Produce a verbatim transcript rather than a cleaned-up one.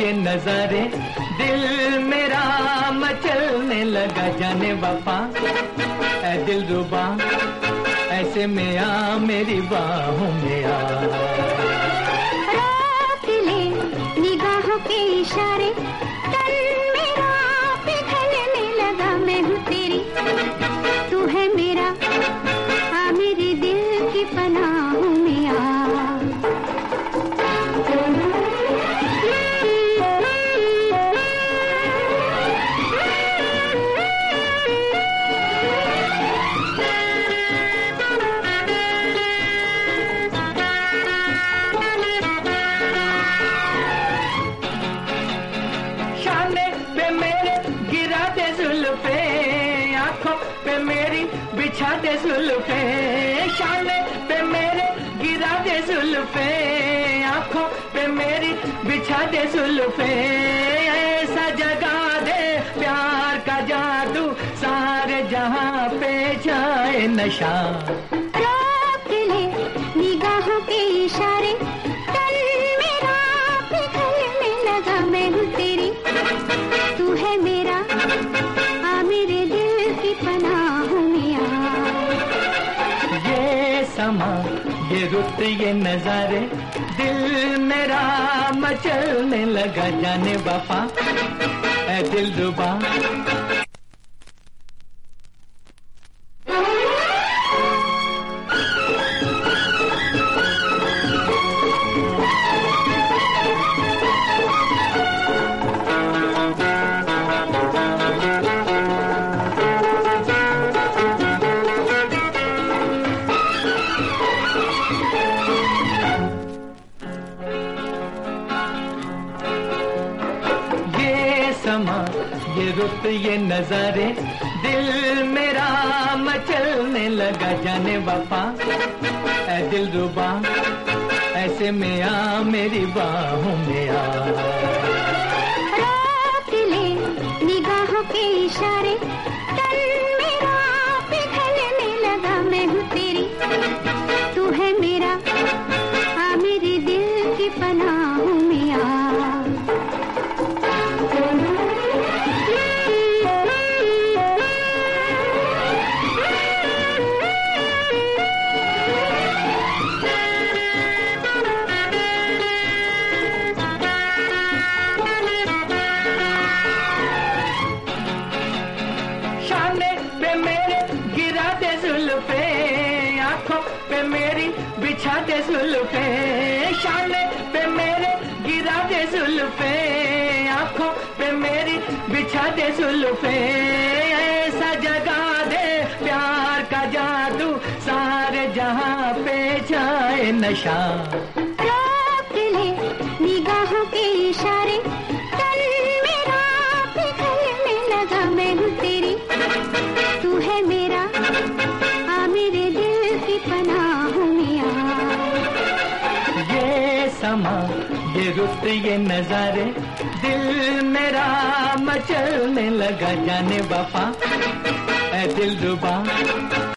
ये नजारे, दिल मेरा मचलने लगा जाने वफा। ऐ दिल रुबा ऐसे में आ मेरी बाहों में आ। रोक ले निगाहों के इशारे, तन मेरा पिघलने लगा, मैं हूँ तेरी तू है मेरा, आ मेरे दिल की पनाहों में आ। आँखों पे मेरी बिछा दे जुल्फे, शाने पे मेरे गिरा दे जुल्फे, आँखों पे मेरी बिछा दे जुल्फे। ऐसा जगा दे प्यार का जादू, सारे जहां पे जाए नशा। रोक ले निगाहों के इशारे, तन मेरा पिघलने लगा, मैं हूँ तेरी तू है मेरा, आ मेरे दिल की पनाहों में आ। ये समा ये रुत ये नजारे, दिल मेरा मचलने लगा जाने वफा। ऐ दिल रुबा समा ये रुत ये नजारे, दिल मेरा मचलने लगा जाने वफा। ऐ दिल रुबा ऐसे में आ मेरी बाहों में आ। रोक ले निगाहों के इशारे, तन मेरा पिघलने लगा, मैं हूँ तेरी तू है मेरा, आ मेरे दिल की पनाहों में आ। आँखों पे मेरी बिछा दे जुल्फे, शाने पे मेरे गिरा दे जुल्फे, आँखों पे मेरी बिछा दे जुल्फे। ऐसा जगा दे प्यार का जादू, सारे जहां पे जाए नशा। रोक ले निगाहों के इशारे, तन मेरा पिघलने लगा, मैं हूँ तेरी तू है मेरा, आ मेरे दिल की पनाहों में आ। ये समा ये रुत ये नजारे, दिल मेरा मचलने लगा जाने वफा। ऐ दिल रुबा